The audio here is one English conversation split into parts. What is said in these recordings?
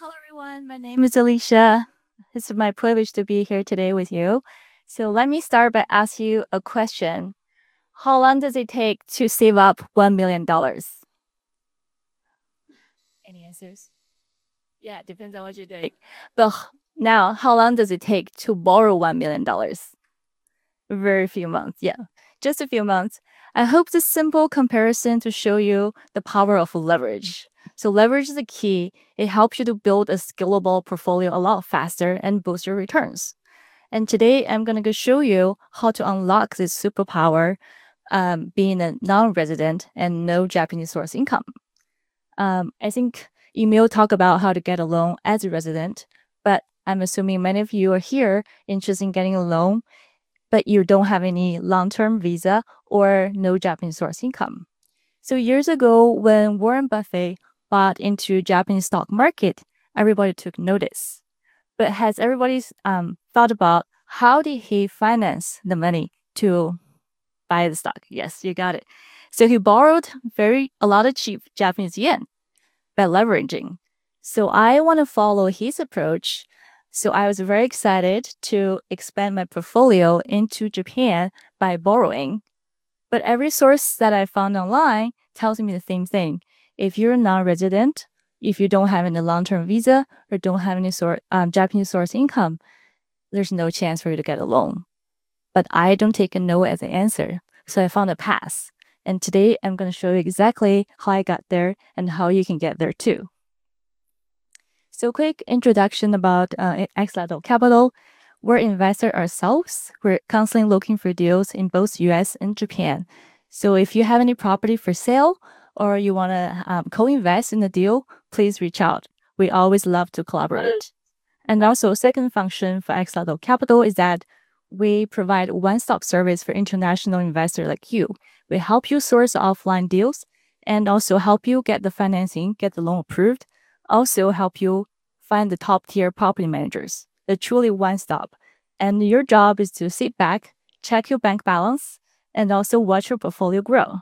Hello, everyone. My name is Alicia. It's my privilege to be here today with you. So, let me start by asking you a question. How long does it take to save up $1 million? Any answers? Yeah, it depends on what you're doing. But now, how long does it take to borrow $1 million? Very few months. Yeah, just a few months. I hope this simple comparison to show you the power of leverage. So leverage is the key. It helps you to build a scalable portfolio a lot faster and boost your returns. And today I'm gonna go show you how to unlock this superpower, being a non-resident and no Japanese source income. I think Emil talked about how to get a loan as a resident, but I'm assuming many of you are here interested in getting a loan but you don't have any long-term visa or no Japanese source income. So years ago, when Warren Buffett bought into Japanese stock market, everybody took notice. But has everybody thought about how did he finance the money to buy the stock? Yes, you got it. So he borrowed a lot of cheap Japanese yen by leveraging. So I want to follow his approach. So I was very excited to expand my portfolio into Japan by borrowing. But every source that I found online tells me the same thing. If you're a non-resident, if you don't have any long-term visa or don't have any Japanese source income, there's no chance for you to get a loan. But I don't take a no as an answer. So I found a pass. And today I'm going to show you exactly how I got there and how you can get there too. So quick introduction about Axolotl Capital. We're investors ourselves. We're constantly looking for deals in both US and Japan. So if you have any property for sale or you want to co-invest in the deal, please reach out. We always love to collaborate. And also, second function for Axolotl Capital is that we provide one-stop service for international investors like you. We help you source offline deals and also help you get the financing, get the loan approved. Also help you find the top-tier property managers. They're truly one-stop. And your job is to sit back, check your bank balance, and also watch your portfolio grow.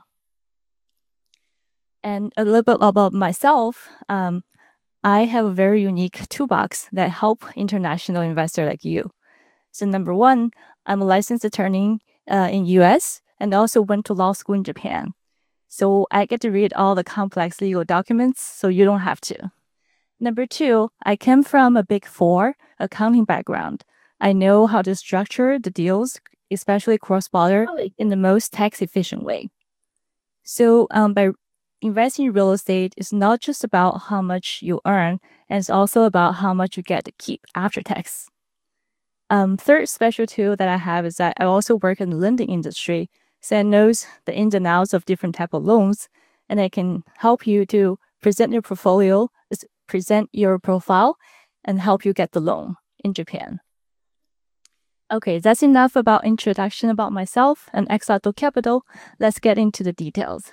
And a little bit about myself. I have a very unique toolbox that help international investors like you. So number one, I'm a licensed attorney in US and also went to law school in Japan. So I get to read all the complex legal documents so you don't have to. Number two, I came from a Big Four accounting background. I know how to structure the deals, especially cross-border, in the most tax-efficient way. So by investing in real estate, it's not just about how much you earn, and it's also about how much you get to keep after tax. Third special tool that I have is that I also work in the lending industry, so I knows the ins and outs of different type of loans, and I can help you to present your portfolio, present your profile, and help you get the loan in Japan. Okay, that's enough about introduction about myself and Axolotl Capital. Let's get into the details.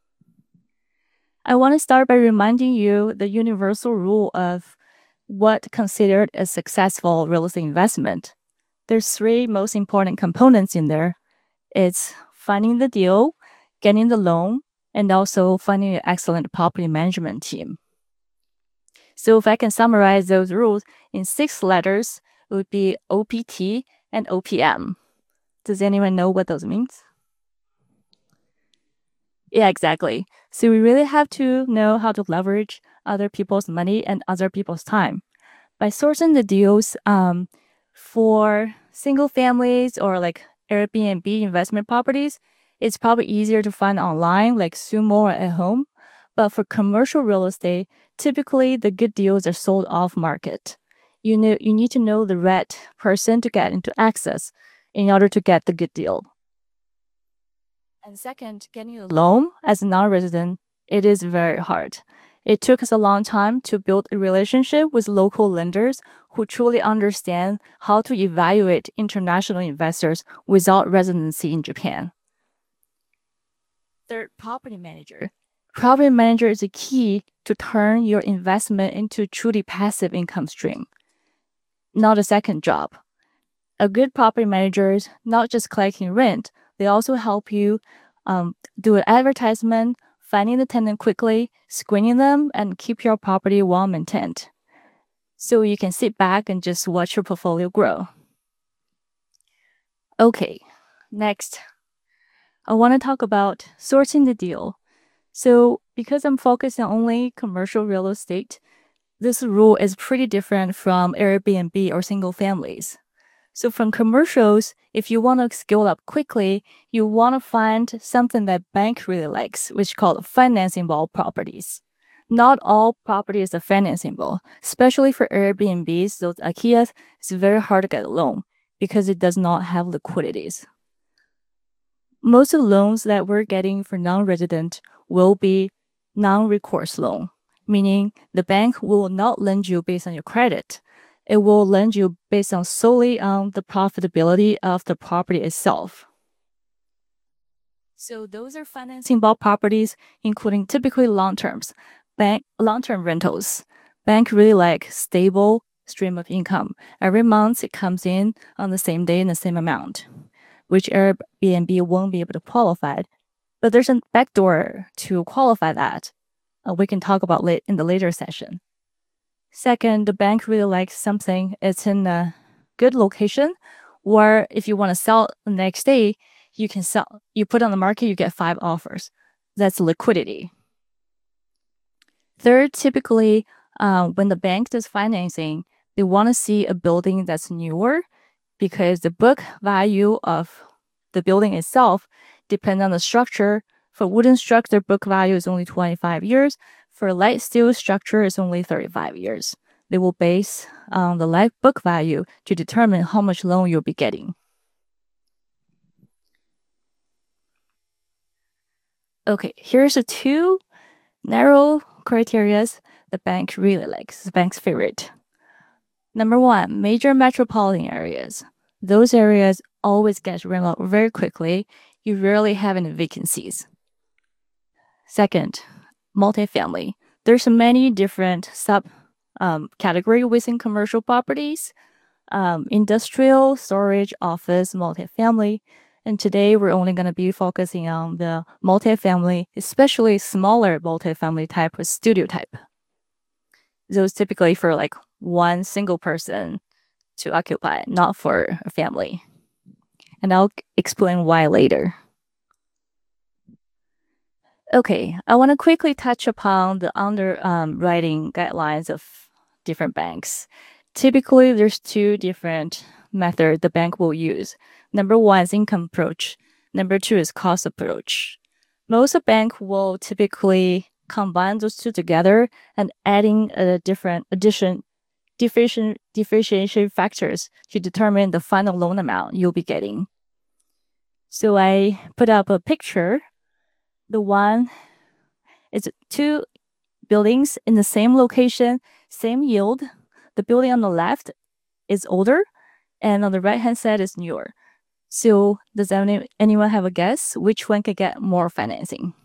I want to start by reminding you the universal rule of what considered a successful real estate investment. There's three most important components in there. It's finding the deal, getting the loan, and also finding an excellent property management team. So if I can summarize those rules in 6 letters, it would be OPT and OPM. Does anyone know what those means? Yeah, exactly. So we really have to know how to leverage other people's money and other people's time. By sourcing the deals for single families or like Airbnb investment properties, it's probably easier to find online, like Sumo or at home. But for commercial real estate, typically the good deals are sold off market. You need to know the right person to get into access in order to get the good deal. And second, getting a loan as a non-resident, it is very hard. It took us a long time to build a relationship with local lenders who truly understand how to evaluate international investors without residency in Japan. Third, property manager. Property manager is a key to turn your investment into a truly passive income stream, not a second job. A good property manager is not just collecting rent, they also help you do an advertisement, finding the tenant quickly, screening them, and keep your property well maintained. So you can sit back and just watch your portfolio grow. Okay, next, I want to talk about sourcing the deal. So because I'm focused on only commercial real estate, this rule is pretty different from Airbnb or single families. So from commercials, if you want to scale up quickly, you want to find something that bank really likes, which called financeable properties. Not all properties are financeable, especially for Airbnbs, those IKEAs, it's very hard to get a loan because it does not have liquidities. Most of the loans that we're getting for non-resident will be non-recourse loan, meaning the bank will not lend you based on your credit. It will lend you based on solely on the profitability of the property itself. So those are financeable properties, including typically long-term rentals. Bank really like stable stream of income. Every month it comes in on the same day in the same amount, which Airbnb won't be able to qualify. But there's a backdoor to qualify that. We can talk about in the later session. Second, the bank really likes something. It's in a good location, or if you want to sell the next day, you can sell. You put on the market, you get 5 offers. That's liquidity. Third, typically, when the bank does financing, they want to see a building that's newer because the book value of the building itself depends on the structure. For wooden structure, book value is only 25 years. For light steel structure, it's only 35 years. They will base the life book value to determine how much loan you'll be getting. Okay, here's the 2 narrow criteria the bank really likes, the bank's favorite. Number 1, major metropolitan areas. Those areas always get rent out very quickly. You rarely have any vacancies. Second, multifamily. There's many different sub category within commercial properties, industrial, storage, office, multifamily. And today we're only going to be focusing on the multifamily, especially smaller multifamily type or studio type. Those typically for like one single person to occupy, not for a family. And I'll explain why later. Okay, I want to quickly touch upon the underwriting guidelines of different banks. Typically, there's 2 different methods the bank will use. Number 1 is income approach. Number 2 is cost approach. Most bank will typically combine those 2 together and adding a different differentiation factors to determine the final loan amount you'll be getting. So I put up a picture. The one is 2 buildings in the same location, same yield. The building on the left is older, and on the right-hand side is newer. So does anyone have a guess which one could get more financing?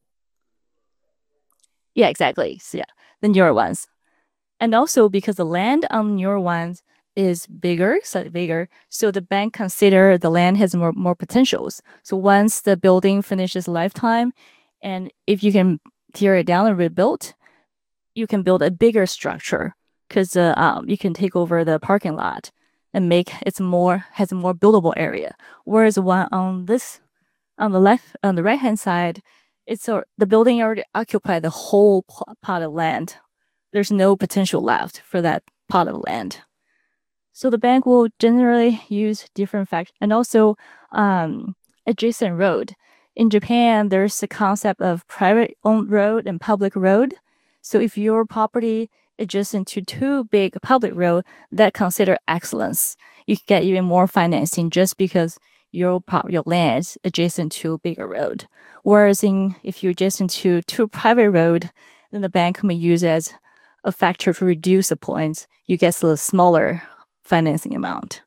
Yeah, exactly. So yeah, the newer ones. And also because the land on newer ones is slightly bigger, so the bank consider the land has more potentials. So once the building finishes lifetime, and if you can tear it down and rebuild, you can build a bigger structure because you can take over the parking lot and make has a more buildable area. Whereas one on the right hand side, the building already occupied the whole plot of land. There's no potential left for that plot of land. So the bank will generally use different factors, and also adjacent road. In Japan, there's the concept of private owned road and public road. So if your property adjacent to 2 big public road, that consider excellence. You can get even more financing just because your land is adjacent to a bigger road. Whereas if you're adjacent to 2 private road, then the bank may use it as a factor to reduce the points. You get a smaller financing amount.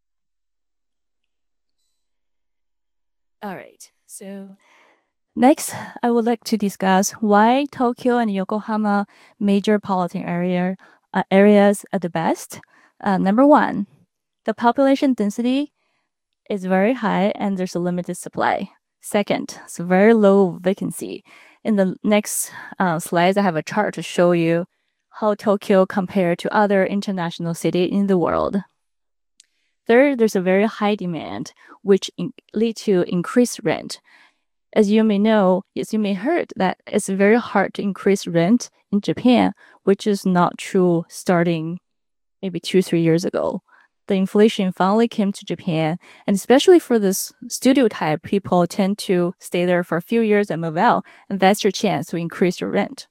All right. So next, I would like to discuss why Tokyo and Yokohama metropolitan areas are the best. Number 1, the population density is very high and there's a limited supply. Second, it's very low vacancy. In the next slides, I have a chart to show you how Tokyo compared to other international cities in the world. Third, there's a very high demand, which lead to increased rent. As you may know, as you may heard, that it's very hard to increase rent in Japan, which is not true starting maybe 2-3 years ago. The inflation finally came to Japan, and especially for this studio type, people tend to stay there for a few years and move out, and that's your chance to increase your rent.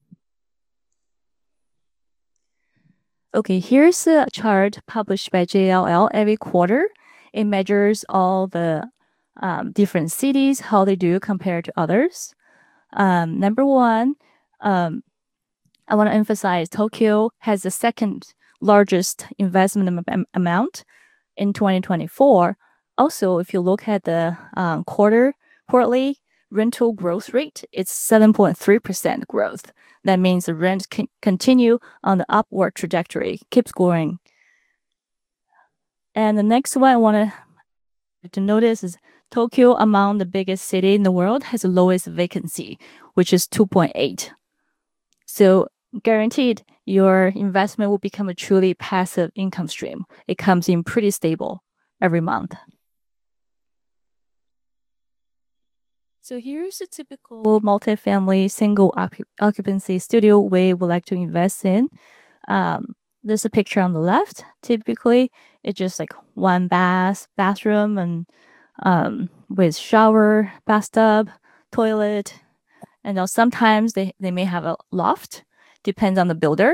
Okay, here's a chart published by JLL every quarter. It measures all the different cities, how they do compared to others. Number one, I want to emphasize Tokyo has the second largest investment amount in 2024. Also, if you look at the quarterly rental growth rate, it's 7.3% growth. That means the rent can continue on the upward trajectory, keeps growing. And the next one I want to notice is Tokyo, among the biggest city in the world, has the lowest vacancy, which is 2.8. So guaranteed, your investment will become a truly passive income stream. It comes in pretty stable every month. So here's a typical multifamily single occupancy studio we would like to invest in. There's a picture on the left. Typically, it's just like one bathroom and with shower, bathtub, toilet. And now sometimes they may have a loft, depends on the builder.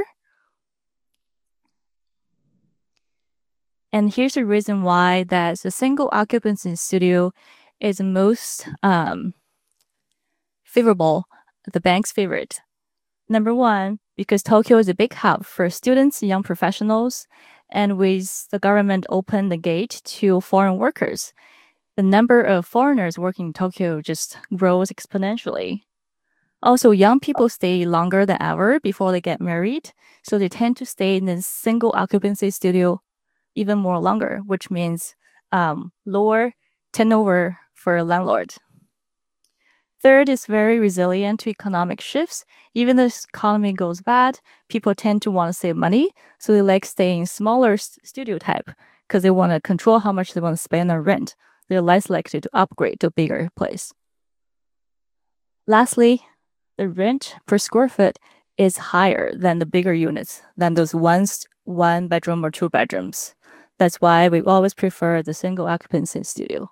And here's the reason why that the single occupancy studio is most favorable, the bank's favorite. Number one, because Tokyo is a big hub for students, young professionals, and with the government open the gate to foreign workers, the number of foreigners working in Tokyo just grows exponentially. Also, young people stay longer than ever before they get married, so they tend to stay in a single occupancy studio even more longer, which means lower turnover for a landlord. Third is very resilient to economic shifts. Even if the economy goes bad, people tend to want to save money, so they like staying smaller studio type because they want to control how much they want to spend on rent. They're less likely to upgrade to a bigger place. Lastly, the rent per square foot is higher than the bigger units, than those one bedroom or two bedrooms. That's why we always prefer the single occupancy studio.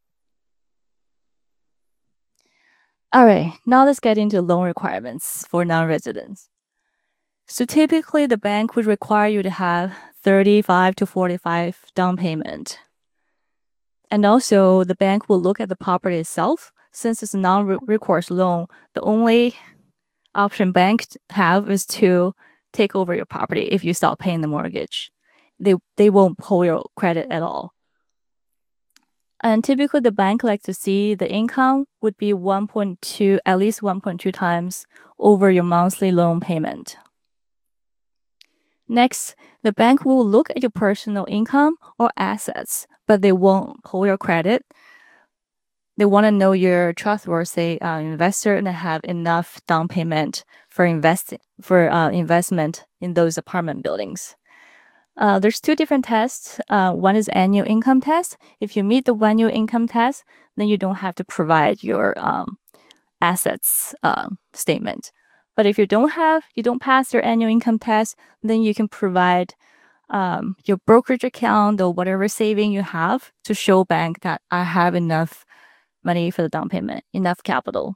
All right, now let's get into loan requirements for non-residents. So typically the bank would require you to have 35 to 45 down payment. And also the bank will look at the property itself. Since it's a non-recourse loan, the only option banks have is to take over your property if you stop paying the mortgage. They won't pull your credit at all. And typically the bank likes to see the income would be at least 1.2 times over your monthly loan payment. Next, the bank will look at your personal income or assets, but they won't pull your credit. They want to know you're a trustworthy investor and have enough down payment for investment in those apartment buildings. There's two different tests. One is annual income test. If you meet the annual income test, then you don't have to provide your assets statement. But if you don't pass your annual income test, then you can provide your brokerage account or whatever saving you have to show bank that I have enough money for the down payment, enough capital.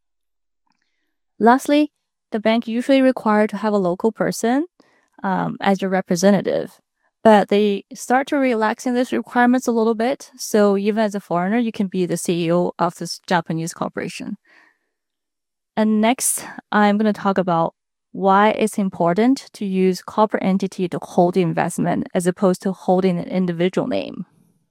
Lastly, the bank usually require to have a local person as your representative, but they start to relaxing these requirements a little bit. So even as a foreigner, you can be the CEO of this Japanese corporation. And next, I'm going to talk about why it's important to use corporate entity to hold the investment as opposed to holding an individual name.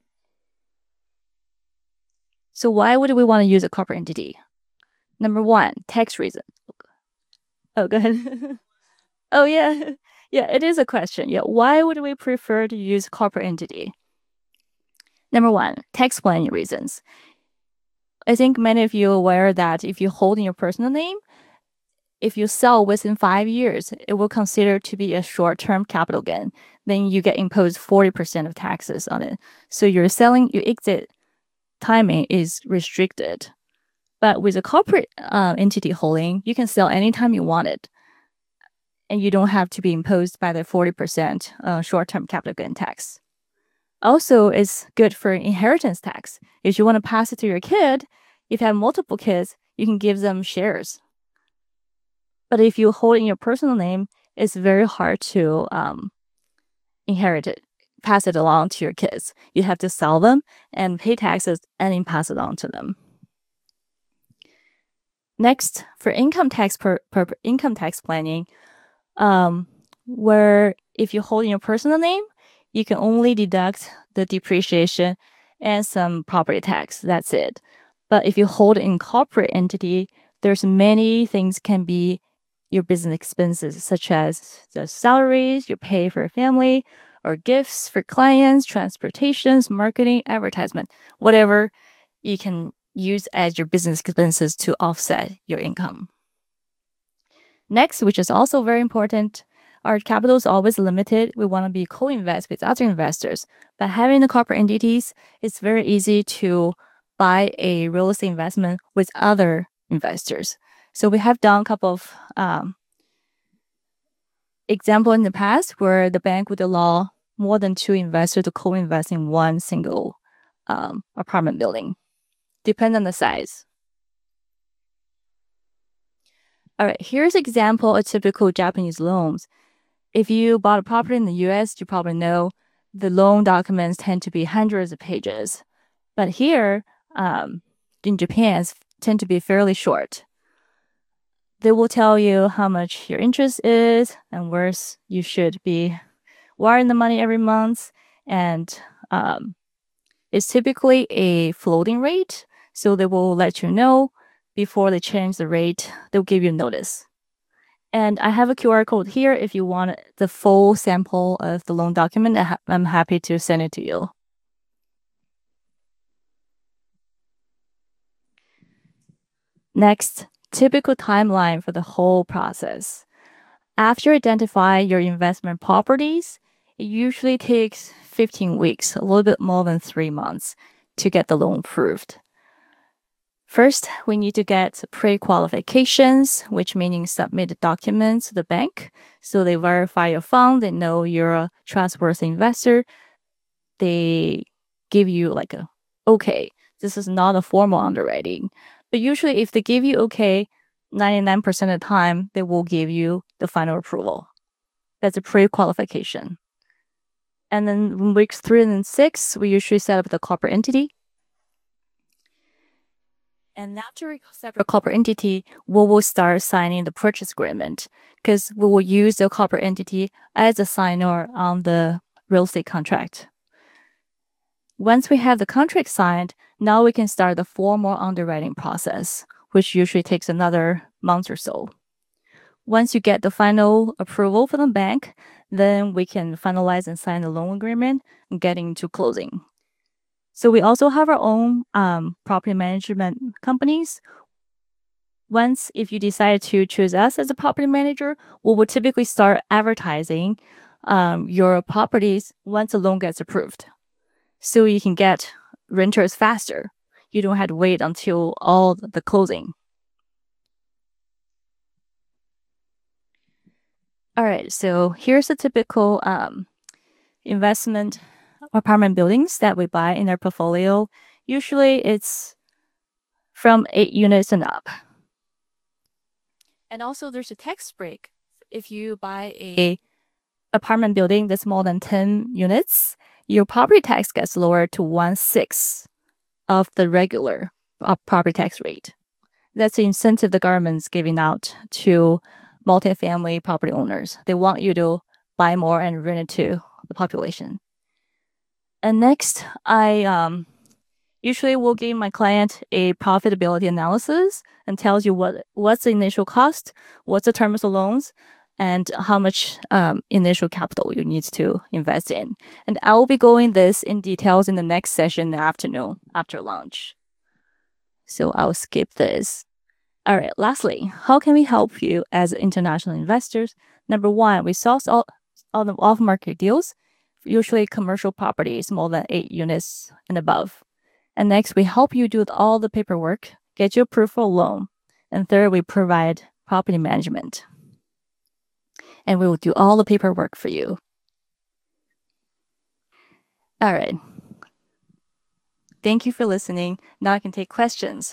So why would we want to use a corporate entity? Number one, tax reason. Oh, go ahead. Oh, yeah. Yeah, it is a question. Yeah, why would we prefer to use corporate entity? Number one, tax planning reasons. I think many of you are aware that if you hold in your personal name, If you sell within 5 years, it will consider to be a short-term capital gain. Then you get imposed 40% of taxes on it. So your exit timing is restricted. But with a corporate entity holding, you can sell anytime you want it. And you don't have to be imposed by the 40% short-term capital gain tax. Also, it's good for inheritance tax. If you want to pass it to your kid, if you have multiple kids, you can give them shares. But if you hold in your personal name, it's very hard to inherit it, pass it along to your kids. You have to sell them and pay taxes and then pass it on to them. Next, for income tax income tax planning, where if you hold in your personal name, you can only deduct the depreciation and some property tax. That's it. But if you hold in corporate entity, there's many things can be your business expenses, such as the salaries you pay for your family, or gifts for clients, transportations, marketing, advertisement, whatever you can use as your business expenses to offset your income. Next, which is also very important, our capital is always limited. We want to be co-invest with other investors. But having the corporate entities, it's very easy to buy a real estate investment with other investors. So we have done a couple of example in the past where the bank would allow more than 2 investors to co-invest in one single apartment building, depending on the size. All right, here's an example of typical Japanese loans. If you bought a property in the US, you probably know the loan documents tend to be hundreds of pages. But here, in Japan, tend to be fairly short. They will tell you how much your interest is and where you should be wiring the money every month. And it's typically a floating rate. So they will let you know before they change the rate. They'll give you notice. And I have a QR code here. If you want the full sample of the loan document, I'm happy to send it to you. Next, typical timeline for the whole process. After you identify your investment properties, it usually takes 15 weeks, a little bit more than 3 months, to get the loan approved. First, we need to get pre-qualifications, which means submit the documents to the bank. So they verify your fund, they know you're a trustworthy investor. They give you like a, okay, this is not a formal underwriting. But usually if they give you okay, 99% of the time, they will give you the final approval. That's a pre-qualification. And then in weeks 3 and 6, we usually set up the corporate entity. And after we set up a corporate entity, we will start signing the purchase agreement because we will use the corporate entity as a signer on the real estate contract. Once we have the contract signed, now we can start the formal underwriting process, which usually takes another month or so. Once you get the final approval from the bank, then we can finalize and sign the loan agreement and get into closing. So we also have our own property management companies. Once, if you decide to choose us as a property manager, we will typically start advertising your properties once the loan gets approved. So you can get renters faster. You don't have to wait until all the closing. All right, so here's the typical investment apartment buildings that we buy in our portfolio. Usually it's from 8 units and up. And also there's a tax break. If you buy a apartment building that's more than 10 units, your property tax gets lowered to 1/6 of the regular property tax rate. That's the incentive the government's giving out to multifamily property owners. They want you to buy more and rent it to the population. And next, I usually will give my client a profitability analysis and tells you what's the initial cost, what's the terms of loans, and how much initial capital you need to invest in. And I will be going this in details in the next session in the afternoon after lunch. So I'll skip this. All right. Lastly, how can we help you as international investors? Number one, we source all the off-market deals, usually commercial properties more than 8 units and above. And next, we help you do all the paperwork, get you approved for a loan. And third, we provide property management. And we will do all the paperwork for you. All right. Thank you for listening. Now I can take questions.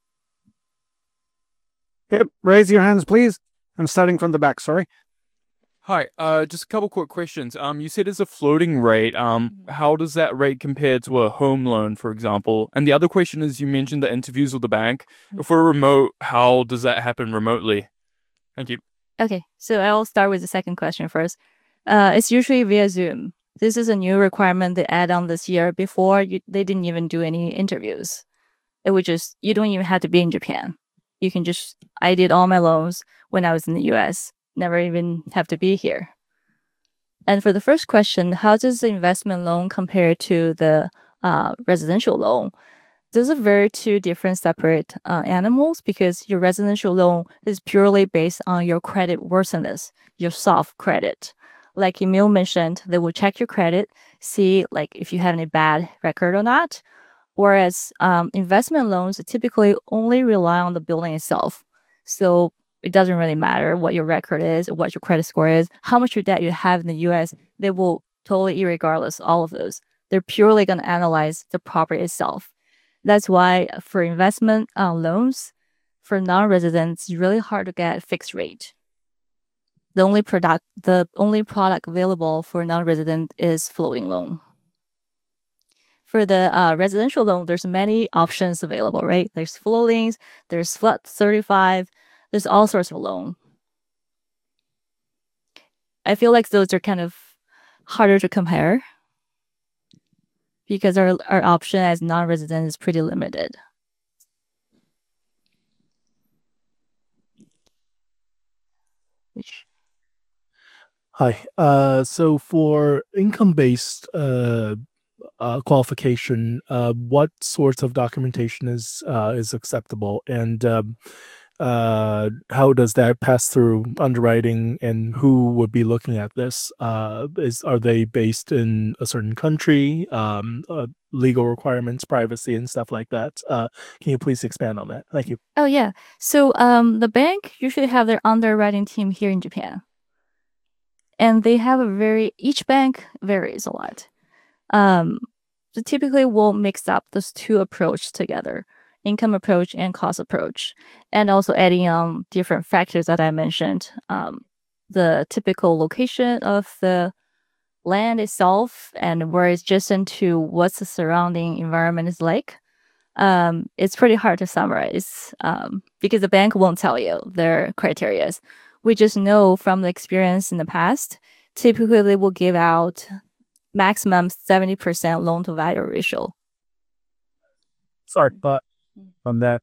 Yep, raise your hands, please. I'm starting from the back, sorry. Hi, just a couple quick questions. You said it's a floating rate. How does that rate compare to a home loan, for example? And the other question is, you mentioned the interviews with the bank. If we're remote, how does that happen remotely? Thank you. Okay, so I'll start with the second question first. It's usually via Zoom. This is a new requirement they add on this year. Before, they didn't even do any interviews. It would just, you don't even have to be in Japan. You can just, I did all my loans when I was in the US. Never even have to be here. And for the first question, how does the investment loan compare to the residential loan? Those are very two different separate animals, because your residential loan is purely based on your credit worthiness, your soft credit. Like Emil mentioned, they will check your credit, see like if you have any bad record or not. Whereas investment loans typically only rely on the building itself. So it doesn't really matter what your record is, or what your credit score is, how much your debt you have in the US. They will totally, irregardless, all of those. They're purely going to analyze the property itself. That's why for investment loans, for non-residents, it's really hard to get fixed rate. The only product available for non-resident is floating loan. For the residential loan, there's many options available, right? There's floatings, there's flat 35, there's all sorts of loan. I feel like those are kind of harder to compare because our option as non-resident is pretty limited. Hi. So for income-based qualification, what sorts of documentation is acceptable, and how does that pass through underwriting, and who would be looking at this? Are they based in a certain country? Legal requirements, privacy, and stuff like that. Can you please expand on that? Thank you. Oh yeah. So the bank usually have their underwriting team here in Japan. And they have each bank varies a lot. So typically we'll mix up those two approaches together, income approach and cost approach, and also adding on different factors that I mentioned. The typical location of the land itself and where it's adjacent to what's the surrounding environment is like. It's pretty hard to summarize because the bank won't tell you their criteria. We just know from the experience in the past, typically they will give out maximum 70% loan to value ratio. Sorry, but on that.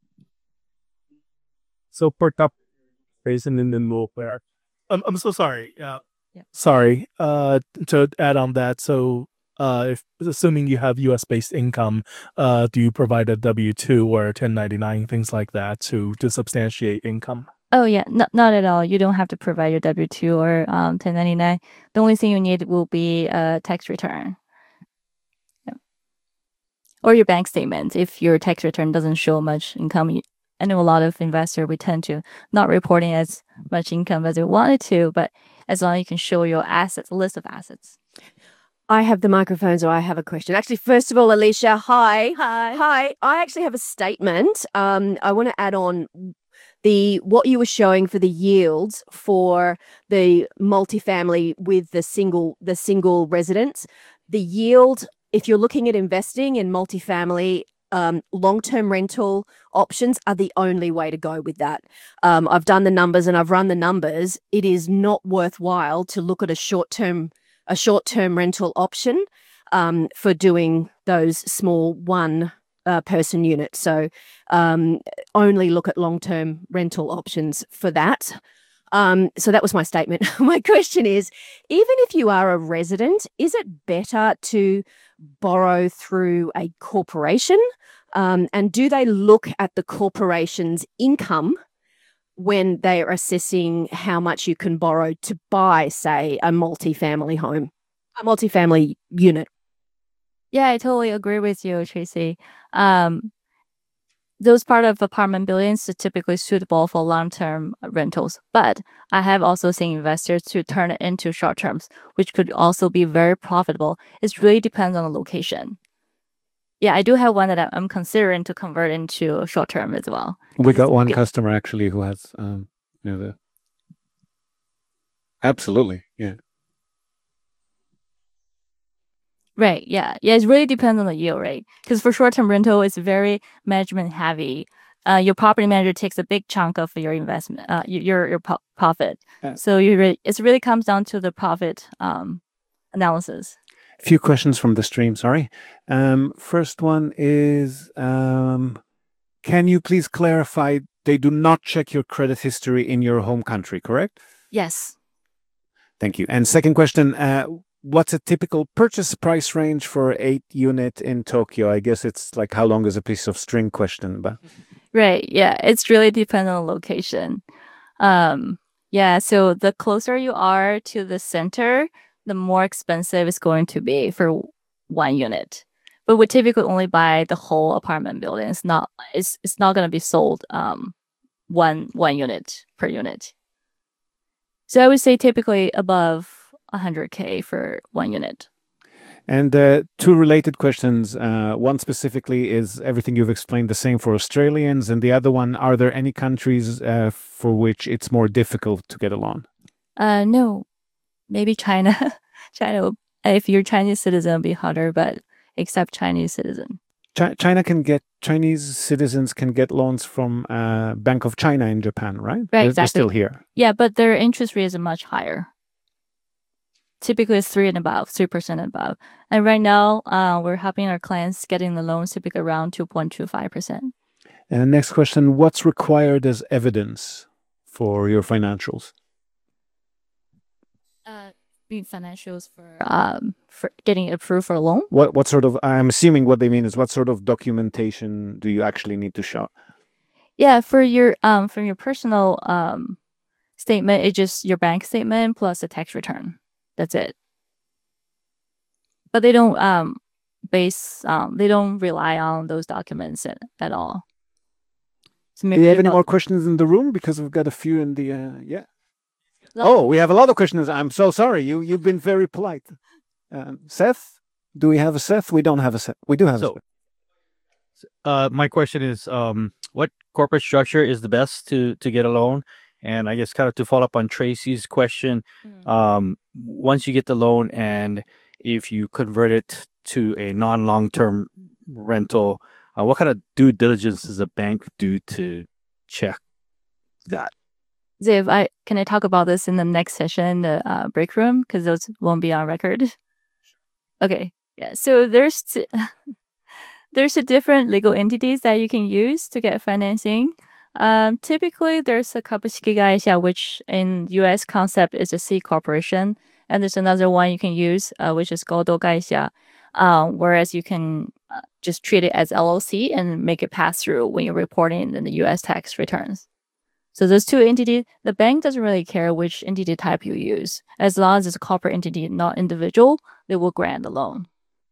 So for top reason in the move where I'm so sorry. Yeah. Sorry. To add on that, so if assuming you have U.S. based income, do you provide a W-2 or a 1099, things like that, to substantiate income? Oh yeah, not at all. You don't have to provide your W-2 or 1099. The only thing you need will be a tax return. Yeah. Or your bank statement if your tax return doesn't show much income. I know a lot of investors, we tend to not reporting as much income as we wanted to, but as long as you can show your assets, a list of assets. I have the microphone, so I have a question. Actually, first of all, Alicia, hi. Hi. I actually have a statement. I want to add on what you were showing for the yields for the multifamily with the single residence. The yield, if you're looking at investing in multifamily, long-term rental options are the only way to go with that. I've done the numbers and I've run the numbers. It is not worthwhile to look at a short-term rental option for doing those small one person units. So only look at long-term rental options for that. So that was my statement. My question is, even if you are a resident, is it better to borrow through a corporation And do they look at the corporation's income when they are assessing how much you can borrow to buy, say, a multifamily home, a multifamily unit? Yeah, I totally agree with you, Tracy. Those part of apartment buildings are typically suitable for long-term rentals, but I have also seen investors to turn it into short terms, which could also be very profitable. It really depends on the location. Yeah, I do have one that I'm considering to convert into short term as well. We got one Yeah. customer actually who has, the. Absolutely, yeah. Right. Yeah. Yeah. It really depends on the yield rate. Because for short term rental, it's very management heavy. Your property manager takes a big chunk of your investment, your profit. So it really comes down to the profit analysis. Few questions from the stream, sorry. First one is, can you please clarify they do not check your credit history in your home country, correct? Yes. Thank you. And second question, what's a typical purchase price range for 8-unit in Tokyo? I guess it's like how long is a piece of string question, but Right. Yeah. It's really depends on the location. Yeah. So the closer you are to the center, the more expensive it's going to be for 1 unit. But we typically only buy the whole apartment building. It's not going to be sold one unit per unit. So I would say typically above 100K for 1 unit. And two related questions. One specifically is everything you've explained the same for Australians, and the other one, are there any countries for which it's more difficult to get a loan? No, maybe China. China, if you're Chinese citizen, it'll be harder, but except Chinese citizen. Chinese citizens can get loans from Bank of China in Japan, right? Right, They're exactly. still here. Yeah, but their interest rate is much higher. Typically, it's 3% and above. And right now, we're helping our clients getting the loans typically around 2.25%. And next question, what's required as evidence for your financials? Financials for getting approved for a loan. What sort of, I'm assuming what they mean is what sort of documentation do you actually need to show? Yeah, from your personal statement, it's just your bank statement plus a tax return. That's it. But they don't they don't rely on those documents at all. So Do you have any more questions in the room? Because we've got a few in the yeah. Oh, we have a lot of questions. I'm so sorry. You've been very polite. Seth, do we have a Seth? We don't have a Seth. We do have a Seth. My question is, what corporate structure is the best to get a loan? And I guess kind of to follow up on Tracy's question, once you get the loan and if you convert it to a non-long-term rental, what kind of due diligence does a bank do to check that? Ziv, can I talk about this in the next session, the break room? Because those won't be on record. Okay. Yeah. So there's a different legal entities that you can use to get financing. Typically, there's a Kabushiki Gaisha, which in U.S. concept is a C corporation, and there's another one you can use, which is Godo Gaisha, whereas you can just treat it as LLC and make it pass through when you're reporting in the U.S. tax returns. So those two entities, the bank doesn't really care which entity type you use. As long as it's a corporate entity, not individual, they will grant the loan.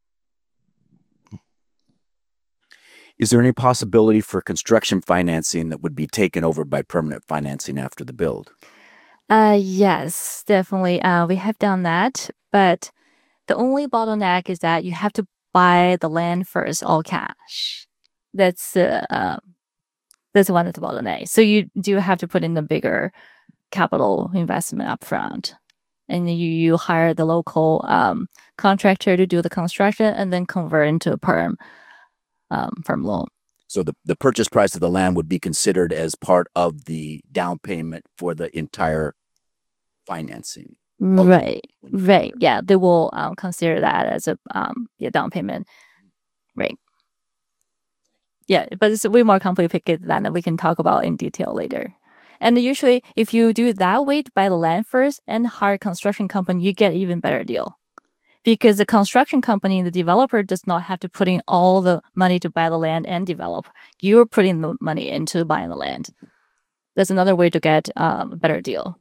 Is there any possibility for construction financing that would be taken over by permanent financing after the build? Yes, definitely. We have done that, but the only bottleneck is that you have to buy the land first, all cash. That's one of the bottlenecks. So you do have to put in the bigger capital investment up front. And you hire the local contractor to do the construction and then convert into a perm loan. So the purchase price of the land would be considered as part of the down payment for the entire financing. Right. Yeah, they will consider that as a down payment. Right. Yeah, but it's way more complicated than that. We can talk about in detail later. And usually, if you do it that way, buy the land first and hire a construction company, you get even better deal. because the construction company, the developer, does not have to put in all the money to buy the land and develop. You're putting the money into buying the land. That's another way to get a better deal.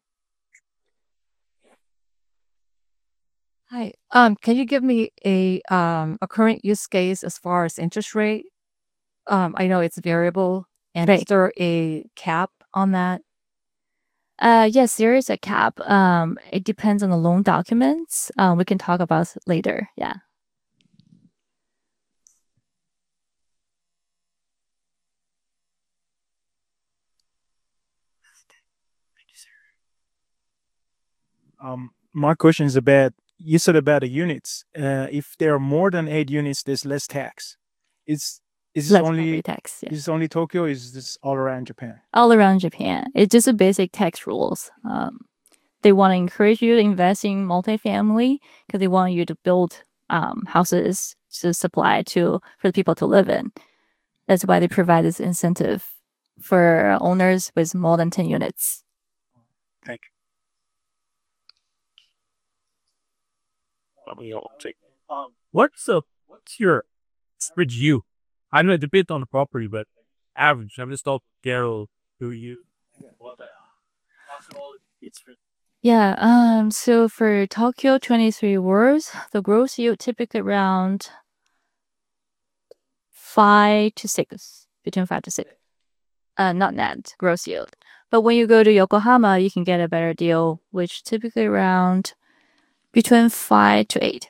Hi. Can you give me a current use case as far as interest rate? I know it's variable, and is there a cap on that? Yes, there is a cap. It depends on the loan documents. We can talk about it later. Yeah. My question is about, you said about the units. If there are more than 8 units, there's less tax. Is this Less only property tax. Yeah. is this only Tokyo? Or is this all around Japan? All around Japan. It's just a basic tax rules. They want to encourage you to invest in multifamily because they want you to build houses to supply for the people to live in. That's why they provide this incentive for owners with more than 10 units. Thank you. What's your average yield? I know it depends on the property, but average. I'm just all Carol who you. Yeah. So for Tokyo 23 wards, the gross yield typically around 5 to 6, between 5 to 6. Not net gross yield. But when you go to Yokohama, you can get a better deal, which typically around between 5 to 8.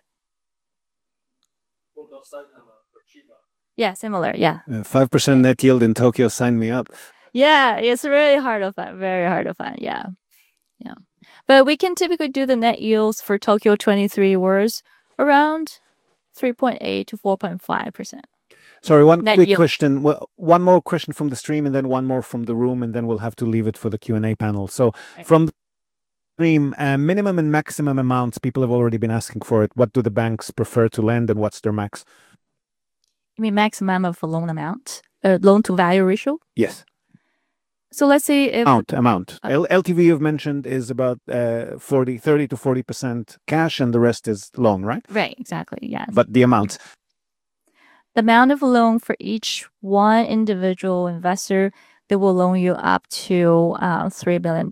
Yeah, similar. Yeah. 5% net yield in Tokyo. Sign me up. Yeah, it's really hard to find. Very hard to find. Yeah. Yeah. But we can typically do the net yields for Tokyo 23 wards around 3.8 to 4.5%. Sorry, one Net quick yield. question. One more question from the stream, and then one more from the room, and then we'll have to leave it for the Q&A panel. So Right. from the stream, minimum and maximum amounts, people have already been asking for it. What do the banks prefer to lend, and what's their max? You mean maximum of loan amount? Loan to value ratio? Yes, So let's say if amount. LTV you've mentioned is about 30 to 40% cash, and the rest is loan, right? right, exactly, yes. But the amount. The amount of loan for each one individual investor, they will loan you up to $3 million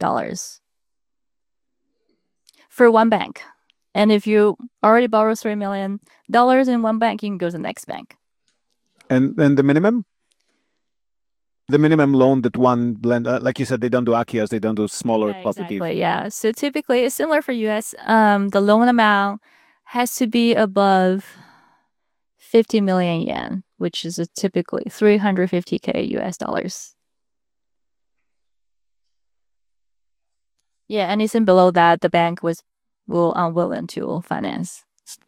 for one bank. And if you already borrow $3 million in one bank, you can go to the next bank. And then the minimum? The minimum loan that one lend, like you said, they don't do Akias, they don't do smaller Yeah, properties. exactly, yeah. So typically, it's similar for US. The loan amount has to be above 50 million yen, which is typically 350K US dollars. Yeah, anything below that, the bank will unwilling to finance.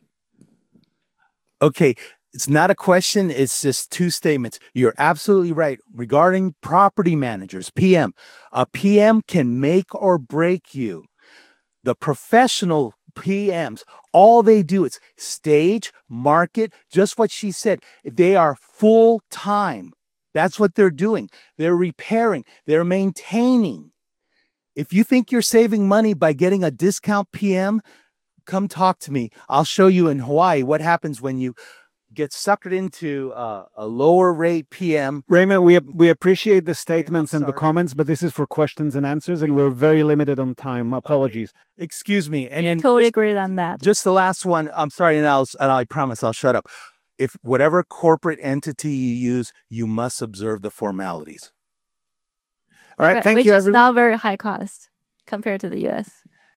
Okay, it's not a question, it's just 2 statements. You're absolutely right. Regarding property managers, PM, a PM can make or break you. The professional PMs, all they do is stage, market, just what she said. They are full time. That's what they're doing. They're repairing, they're maintaining. If you think you're saving money by getting a discount PM, come talk to me. I'll show you in Hawaii what happens when you get suckered into a lower rate PM. Raymond, we appreciate the statements and the sorry. comments, but this is for questions and answers, and we're very limited on time. Apologies. Excuse me. And Totally agree on that. just the last one. I'm sorry, and I promise I'll shut up. If whatever corporate entity you use, you must observe the formalities. All right, thank Which you, is everyone. not very high cost compared to the US.